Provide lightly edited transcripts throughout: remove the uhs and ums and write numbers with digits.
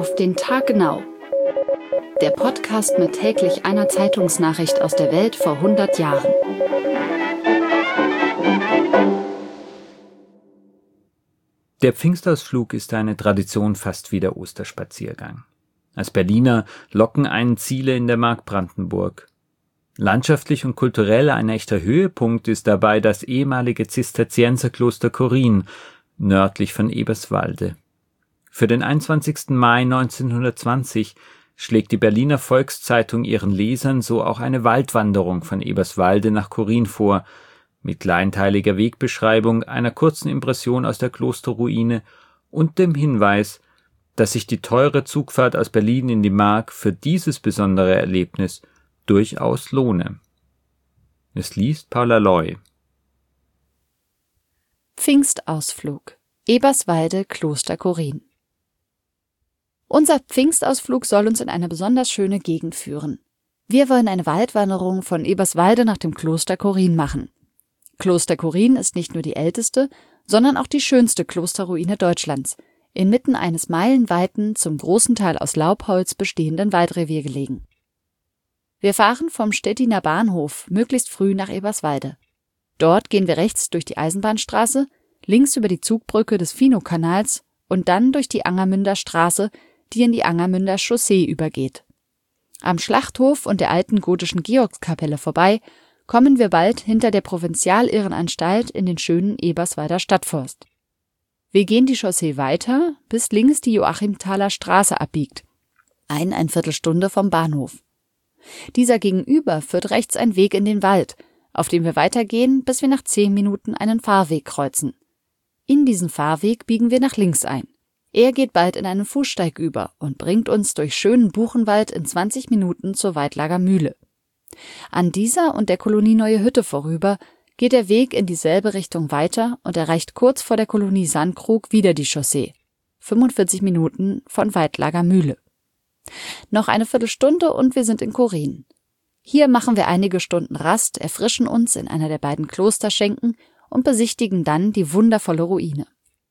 Auf den Tag genau. Der Podcast mit täglich einer Zeitungsnachricht aus der Welt vor 100 Jahren. Der Pfingstausflug ist eine Tradition fast wie der Osterspaziergang. Als Berliner locken einen Ziele in der Mark Brandenburg. Landschaftlich und kulturell ein echter Höhepunkt ist dabei das ehemalige Zisterzienserkloster Chorin, nördlich von Eberswalde. Für den 21. Mai 1920 schlägt die Berliner Volkszeitung ihren Lesern so auch eine Waldwanderung von Eberswalde nach Chorin vor, mit kleinteiliger Wegbeschreibung, einer kurzen Impression aus der Klosterruine und dem Hinweis, dass sich die teure Zugfahrt aus Berlin in die Mark für dieses besondere Erlebnis durchaus lohne. Es liest Paula Loy. Pfingstausflug. Eberswalde, Kloster Chorin. Unser Pfingstausflug soll uns in eine besonders schöne Gegend führen. Wir wollen eine Waldwanderung von Eberswalde nach dem Kloster Chorin machen. Kloster Chorin ist nicht nur die älteste, sondern auch die schönste Klosterruine Deutschlands, inmitten eines meilenweiten, zum großen Teil aus Laubholz bestehenden Waldrevier gelegen. Wir fahren vom Stettiner Bahnhof möglichst früh nach Eberswalde. Dort gehen wir rechts durch die Eisenbahnstraße, links über die Zugbrücke des Finowkanals und dann durch die Angermünder Straße, die in die Angermünder Chaussee übergeht. Am Schlachthof und der alten gotischen Georgskapelle vorbei kommen wir bald hinter der Provinzialirrenanstalt in den schönen Eberswalder Stadtforst. Wir gehen die Chaussee weiter, bis links die Joachimthaler Straße abbiegt, eine Viertelstunde vom Bahnhof. Dieser gegenüber führt rechts ein Weg in den Wald, auf dem wir weitergehen, bis wir nach 10 Minuten einen Fahrweg kreuzen. In diesen Fahrweg biegen wir nach links ein. Er geht bald in einen Fußsteig über und bringt uns durch schönen Buchenwald in 20 Minuten zur Weidlager Mühle. An dieser und der Kolonie Neue Hütte vorüber geht der Weg in dieselbe Richtung weiter und erreicht kurz vor der Kolonie Sandkrug wieder die Chaussee. 45 Minuten von Weidlager Mühle. Noch eine Viertelstunde und wir sind in Chorin. Hier machen wir einige Stunden Rast, erfrischen uns in einer der beiden Klosterschenken und besichtigen dann die wundervolle Ruine.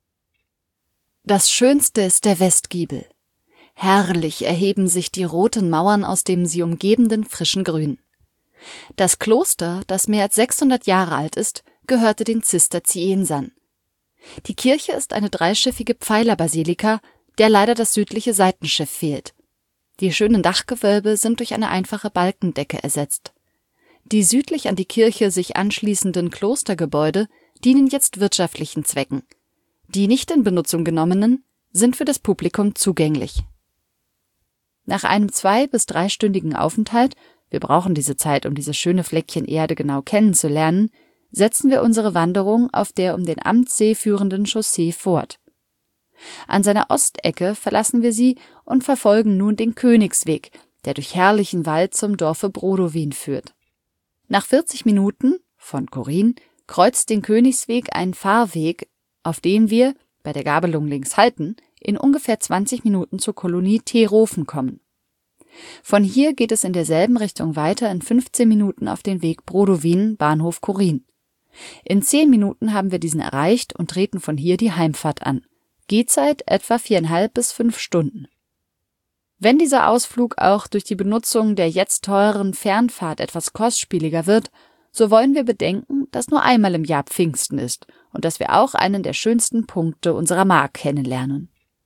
Das Schönste ist der Westgiebel. Herrlich erheben sich die roten Mauern aus dem sie umgebenden frischen Grün. Das Kloster, das mehr als 600 Jahre alt ist, gehörte den Zisterziensern. Die Kirche ist eine dreischiffige Pfeilerbasilika, der leider das südliche Seitenschiff fehlt. Die schönen Dachgewölbe sind durch eine einfache Balkendecke ersetzt. Die südlich an die Kirche sich anschließenden Klostergebäude dienen jetzt wirtschaftlichen Zwecken. Die nicht in Benutzung genommenen sind für das Publikum zugänglich. Nach einem 2- bis 3-stündigen Aufenthalt, wir brauchen diese Zeit, um dieses schöne Fleckchen Erde genau kennenzulernen, setzen wir unsere Wanderung auf der um den Amtssee führenden Chaussee fort. An seiner Ostecke verlassen wir sie und verfolgen nun den Königsweg, der durch herrlichen Wald zum Dorfe Brodowin führt. Nach 40 Minuten, von Chorin, kreuzt den Königsweg ein Fahrweg, auf dem wir, bei der Gabelung links halten, in ungefähr 20 Minuten zur Kolonie Teerofen kommen. Von hier geht es in derselben Richtung weiter in 15 Minuten auf den Weg Brodowin, Bahnhof Chorin. In 10 Minuten haben wir diesen erreicht und treten von hier die Heimfahrt an. Gehzeit etwa 4,5 bis 5 Stunden. Wenn dieser Ausflug auch durch die Benutzung der jetzt teuren Fernfahrt etwas kostspieliger wird, so wollen wir bedenken, dass nur einmal im Jahr Pfingsten ist und dass wir auch einen der schönsten Punkte unserer Mark kennenlernen.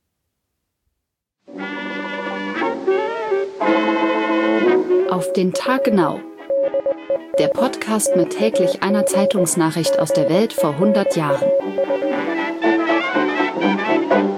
Auf den Tag genau. Der Podcast mit täglich einer Zeitungsnachricht aus der Welt vor 100 Jahren.